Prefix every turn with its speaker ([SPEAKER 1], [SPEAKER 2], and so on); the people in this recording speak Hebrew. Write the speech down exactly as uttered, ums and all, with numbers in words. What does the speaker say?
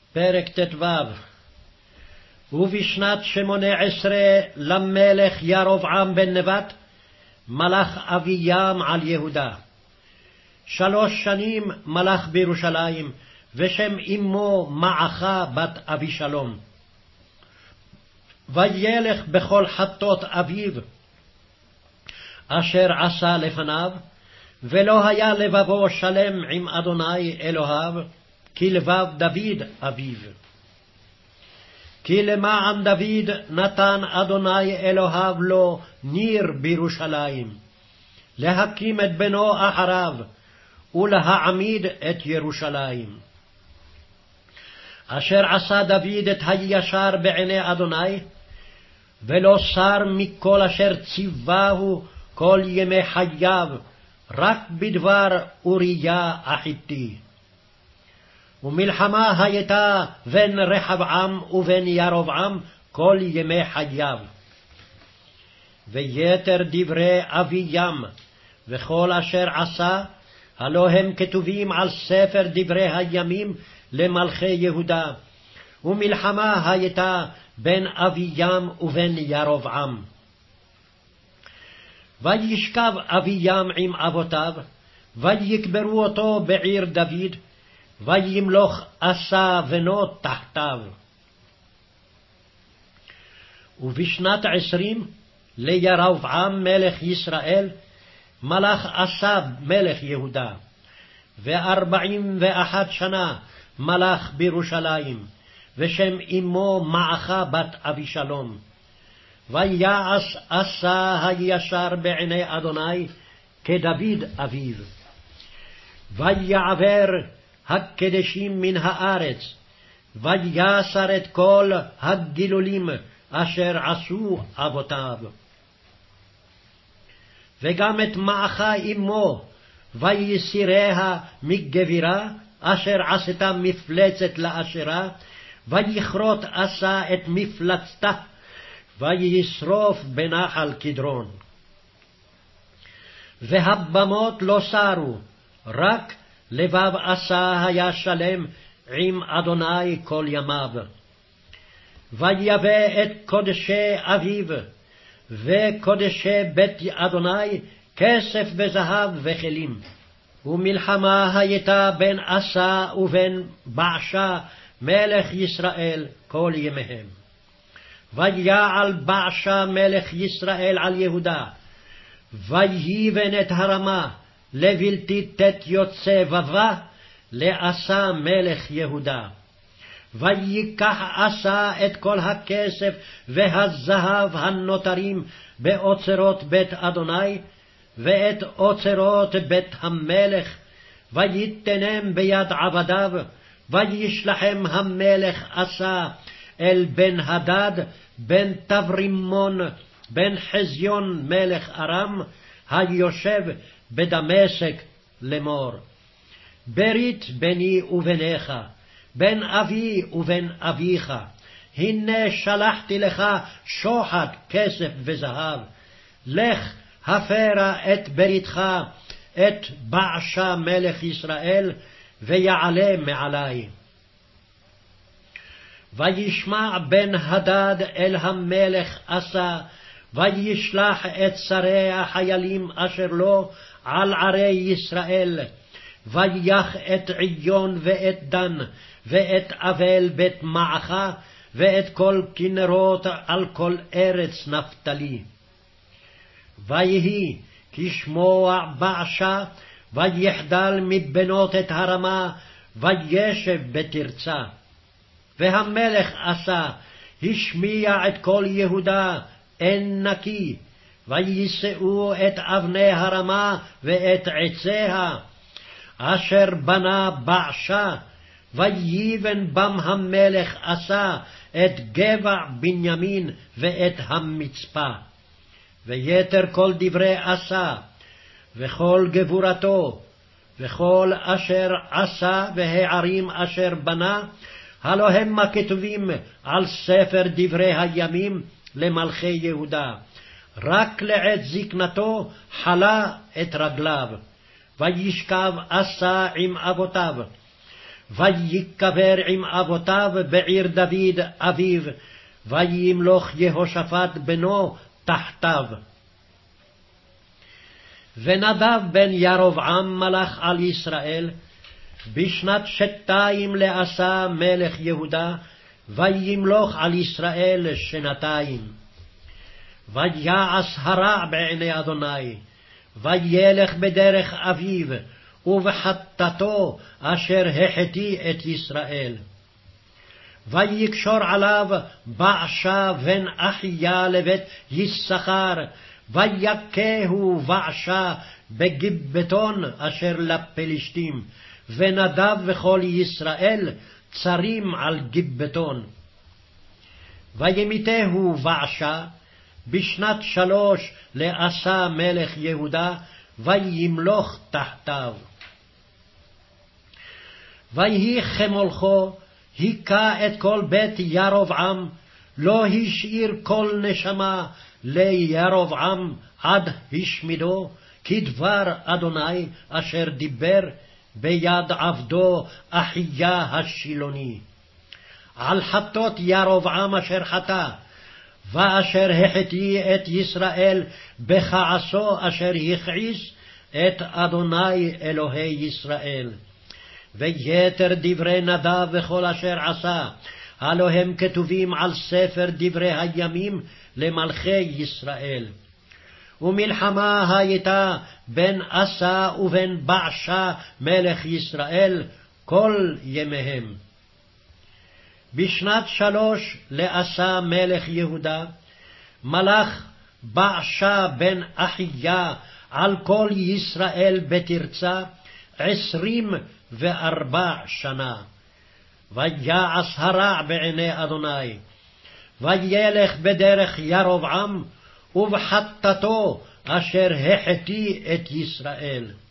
[SPEAKER 1] פרק ט"ו. ובשנת שמונה עשרה למלך ירבעם בן נבט, מלך אביים על יהודה. שלוש שנים מלך בירושלים, ושם אמו מעכה בת אבישלום. וילך בכל חטות אביו, אשר עשה לפניו, ולא היה לבבו שלם עם אדוני אלוהיו, כלבב דוד אביו. כי למען דוד נתן אדוני אלוהיו לו ניר בירושלים, להקים את בנו אחריו, ולהעמיד את ירושלים. אשר עשה דוד את הישר בעיני אדוני, ולא סר מכל אשר ציווהו כל ימי חייו, רק בדבר אוריה החיתי. ומלחמה הייתה בין רחבעם ובין ירבעם כל ימי חייו. ויתר דברי אביים וכל אשר עשה, הלא הם כתובים על ספר דברי הימים למלכי יהודה. ומלחמה הייתה בין אביים ובין ירבעם. וישכב אביים עם אבותיו, ויקברו אותו בעיר דוד, וימלוך עשה בנו תחתיו. ובשנת עשרים לירבעם מלך ישראל, מלך עשה מלך יהודה, וארבעים ואחת שנה מלך בירושלים, ושם אמו מעכה בת אבישלום. ויעש עשה הישר בעיני אדוני כדוד אביו. ויעבר הקדשים מן הארץ, ויסר את כל הגילולים אשר עשו אבותיו. וגם את מעכה אמו, ויסיריה מגבירה, אשר עשתה מפלצת לאשרה, ויכרות עשה את מפלצתה, וישרוף בנחל קדרון. והבמות לא סרו, רק לבב עשה היה שלם עם אדוני כל ימיו. ויבא את קודשי אביו, וקודשי בית אדוני, כסף וזהב וכלים. ומלחמה הייתה בין עשה ובין בעשה מלך ישראל כל ימיהם. ויעל בעשה מלך ישראל על יהודה, ויבן את הרמה לבלתי תת יוצא בבה לעשה מלך יהודה. ויקח עשה את כל הכסף והזהב הנותרים באוצרות בית אדוני, ואת אוצרות בית המלך, ויתנם ביד עבדיו, וישלחם המלך עשה אל בן הדד בן תברימון בן חזיון מלך ארם, היושב בדמשק לאמור: ברית ביני וביניך, בין אבי ובין אביך, הנה שלחתי לך שוחד כסף וזהב, לך הפרה את בריתך את בעשה מלך ישראל, ויעלה מעלי. וישמע בן הדד אל המלך עשה, וישלח את שרי החיילים אשר לו על ערי ישראל, ויח את עיון ואת דן, ואת אבל בית מעכה, ואת כל כנרות על כל ארץ נפתלי. ויהי כשמוע בעשה, ויחדל מבנות את הרמה, וישב בתרצה. והמלך עשה השמיע את כל יהודה אין נקי, ויישאו את אבני הרמה ואת עציה, אשר בנה בעשה, ויבן בם המלך עשה את גבע בנימין ואת המצפה. ויתר כל דברי עשה, וכל גבורתו, וכל אשר עשה והערים אשר בנה, הלא המה כתובים על ספר דברי הימים למלכי יהודה. רק לעת זקנתו חלה את רגליו, וישכב עשה עם אבותיו. ויקבר עם אבותיו בעיר דוד אביו, וימלוך יהושפט בנו תחתיו. ונדב בן ירבעם מלך על ישראל, בשנת שתיים לעשה מלך יהודה, וימלוך על ישראל שנתיים. ויעש הרע בעיני אדוני, וילך בדרך אביו, ובחטאתו אשר החטיא את ישראל. ויקשור עליו בעשה בן אחיה לבית יששכר, ויכהו בעשה בגיבטון אשר לפלשתים, ונדב וכל ישראל צרים על גיבטון. וימיתהו בעשה בשנת שלוש לעשה מלך יהודה, וימלוך תחתיו. ויהי כמולכו, היכה את כל בית ירבעם, לא השאיר כל נשמה לירבעם עד השמידו, כדבר אדוני אשר דיבר ביד עבדו אחיה השילוני. על חטות ירבעם אשר חטא, ואשר החטיא את ישראל בכעסו אשר הכעיס את אדוני אלוהי ישראל. ויתר דברי נדב וכל אשר עשה, הלא הם כתובים על ספר דברי הימים למלכי ישראל. ומלחמה הייתה בין אסה ובין בעשה מלך ישראל כל ימיהם. בשנת שלוש לעשה מלך יהודה, מלך בעשה בן אחיה על כל ישראל בתרצה עשרים וארבע שנה. ויעש הרע בעיני אדוני, וילך בדרך ירבעם, ובחטאתו אשר החטיא את ישראל.